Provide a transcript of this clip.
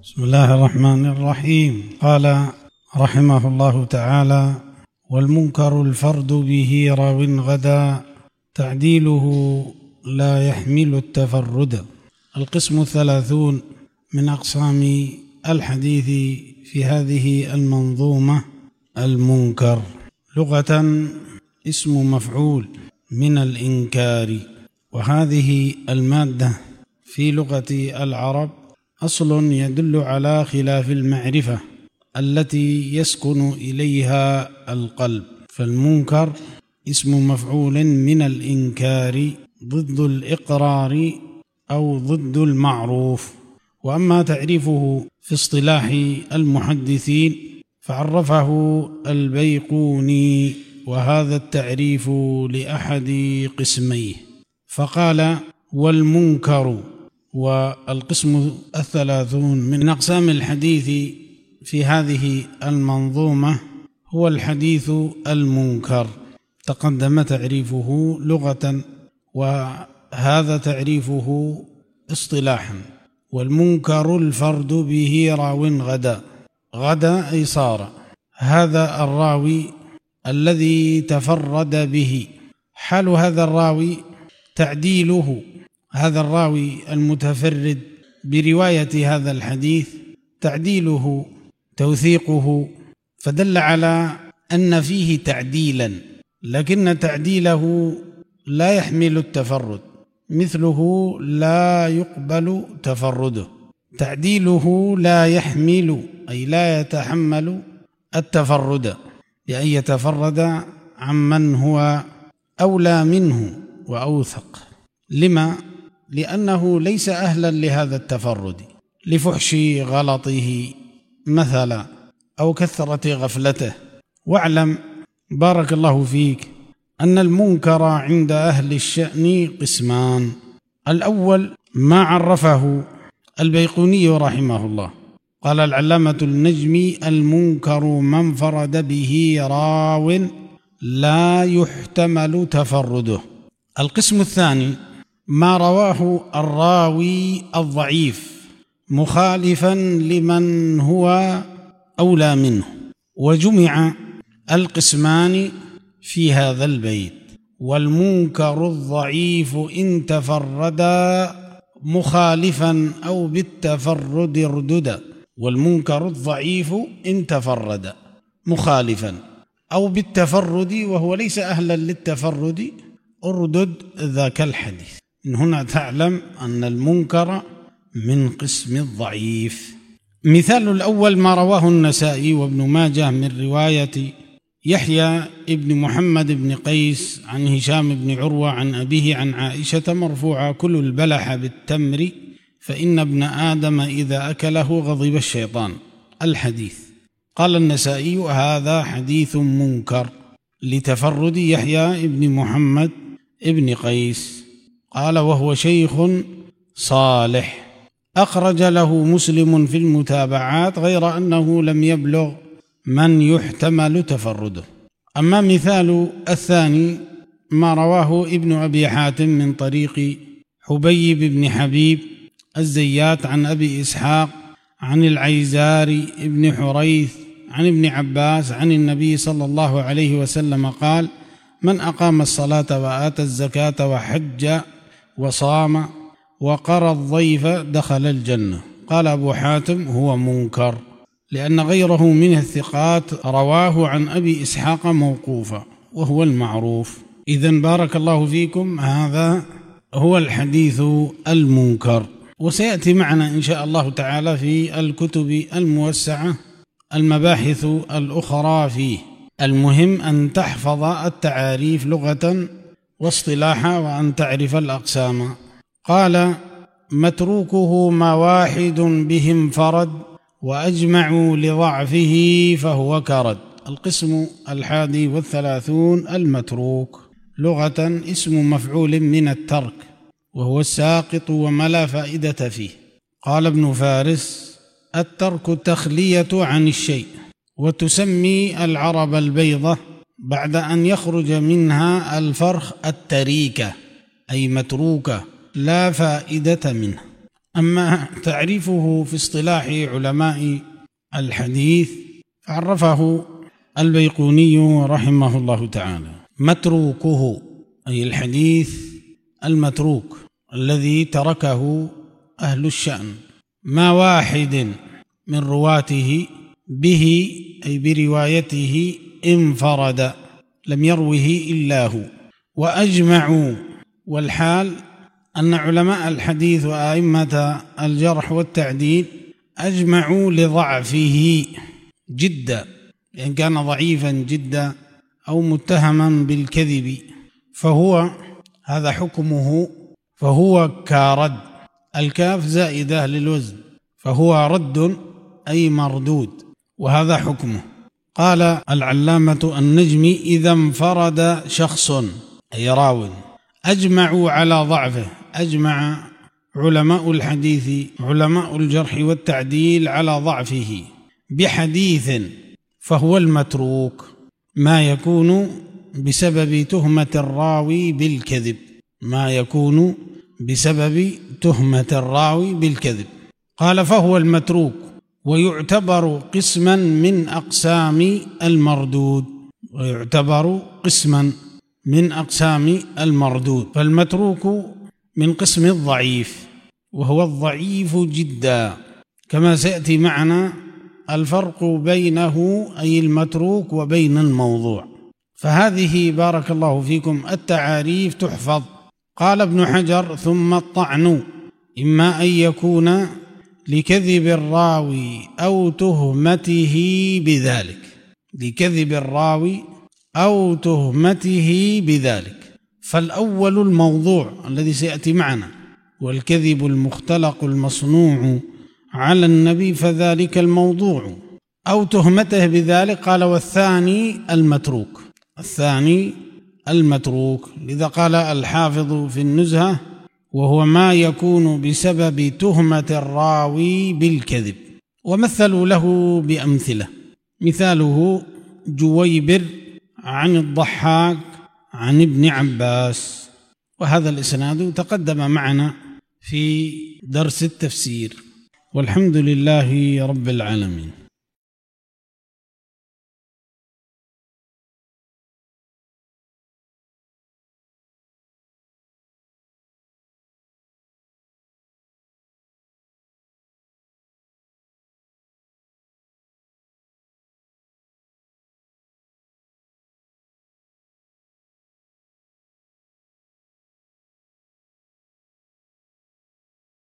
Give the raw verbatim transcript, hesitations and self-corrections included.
بسم الله الرحمن الرحيم. قال رحمه الله تعالى: والمنكر الفرد به راو غدا تعديله لا يحمل التفرد. القسم الثلاثون من أقسام الحديث في هذه المنظومة. المنكر لغة اسم مفعول من الإنكار، وهذه المادة في لغة العرب أصل يدل على خلاف المعرفة التي يسكن إليها القلب، فالمنكر اسم مفعول من الإنكار ضد الإقرار أو ضد المعروف. وأما تعريفه في اصطلاح المحدثين فعرفه البيقوني، وهذا التعريف لأحد قسميه، فقال: والمنكر. والقسم الثلاثون من أقسام الحديث في هذه المنظومة هو الحديث المنكر، تقدم تعريفه لغة، وهذا تعريفه اصطلاحا: والمنكر الفرد به راو غدا. غدا أي صار هذا الراوي الذي تفرد به. حال هذا الراوي تعديله، هذا الراوي المتفرد برواية هذا الحديث تعديله توثيقه، فدل على أن فيه تعديلا، لكن تعديله لا يحمل التفرد، مثله لا يقبل تفرده. تعديله لا يحمل أي لا يتحمل التفرد، بأن يتفرد عمن هو أولى منه وأوثق. لما؟ لأنه ليس أهلا لهذا التفرد، لفحش غلطه مثلا أو كثرة غفلته. واعلم بارك الله فيك أن المنكر عند أهل الشأن قسمان. الأول ما عرفه البيقوني رحمه الله، قال العلامة النجمي: المنكر ما انفرد به راو لا يحتمل تفرده. القسم الثاني ما رواه الراوي الضعيف مخالفا لمن هو أولى منه. وجمع القسمان في هذا البيت: والمنكر الضعيف إن تفرد مخالفا أو بالتفرد اردد. والمنكر الضعيف إن تفرد مخالفا أو بالتفرد وهو ليس أهلا للتفرد اردد ذاك الحديث. من هنا تعلم أن المنكر من قسم الضعيف. مثال الأول ما رواه النسائي وابن ماجه من رواية يحيى ابن محمد بن قيس عن هشام بن عروة عن أبيه عن عائشة مرفوعة: كل البلح بالتمر فإن ابن آدم إذا أكله غضب الشيطان. الحديث. قال النسائي: هذا حديث منكر لتفرد يحيى ابن محمد ابن قيس. قال: وهو شيخ صالح، أخرج له مسلم في المتابعات، غير أنه لم يبلغ من يحتمل تفرده. أما مثال الثاني ما رواه ابن أبي حاتم من طريق حبيب بن حبيب الزيات عن أبي إسحاق عن العيزاري ابن حريث عن ابن عباس عن النبي صلى الله عليه وسلم قال: من أقام الصلاة وآتى الزكاة وحج وصام وقرى الضيف دخل الجنة. قال أبو حاتم: هو منكر، لأن غيره من الثقات رواه عن أبي إسحاق موقوفا، وهو المعروف. إذن بارك الله فيكم، هذا هو الحديث المنكر، وسيأتي معنا إن شاء الله تعالى في الكتب الموسعة المباحث الأخرى فيه. المهم أن تحفظ التعاريف لغة واصطلاحا، وأن تعرف الأقسام. قال: متروكه ما واحد بهم فرد وأجمعوا لضعفه فهو كرد. القسم الحادي والثلاثون المتروك لغة اسم مفعول من الترك، وهو الساقط وما لا فائدة فيه. قال ابن فارس: الترك التخلية عن الشيء، وتسمي العرب البيضة بعد أن يخرج منها الفرخ التريكة، أي متروكة لا فائدة منه. أما تعريفه في اصطلاح علماء الحديث عرفه البيقوني رحمه الله تعالى: متروكه، أي الحديث المتروك الذي تركه أهل الشأن، ما واحد من رواته به، أي بروايته، انفرد، لم يروه إلا هو. وأجمعوا، والحال أن علماء الحديث وأئمة الجرح والتعديل أجمعوا لضعفه جدا، لأن كان ضعيفا جدا أو متهما بالكذب، فهو هذا حكمه، فهو كرد، الكاف زائدة للوزن، فهو رد أي مردود، وهذا حكمه. قال العلامة النجمي: إذا انفرد شخص، أي راو، أجمعوا على ضعفه، أجمع علماء الحديث علماء الجرح والتعديل على ضعفه بحديث، فهو المتروك، ما يكون بسبب تهمة الراوي بالكذب، ما يكون بسبب تهمة الراوي بالكذب. قال: فهو المتروك، ويعتبر قسما من أقسام المردود، ويعتبر قسما من أقسام المردود. فالمتروك من قسم الضعيف، وهو الضعيف جدا، كما سيأتي معنا الفرق بينه، أي المتروك، وبين الموضوع. فهذه بارك الله فيكم التعاريف تحفظ. قال ابن حجر: ثم الطعن إما أن يكون لكذب الراوي أو تهمته بذلك، لكذب الراوي أو تهمته بذلك. فالأول الموضوع الذي سيأتي معنا، والكذب المختلق المصنوع على النبي، فذلك الموضوع، أو تهمته بذلك. قال: والثاني المتروك، الثاني المتروك. لذا قال الحافظ في النزهة: وهو ما يكون بسبب تهمة الراوي بالكذب. ومثلوا له بأمثلة، مثاله جويبر عن الضحاك عن ابن عباس، وهذا الإسناد تقدم معنا في درس التفسير. والحمد لله رب العالمين.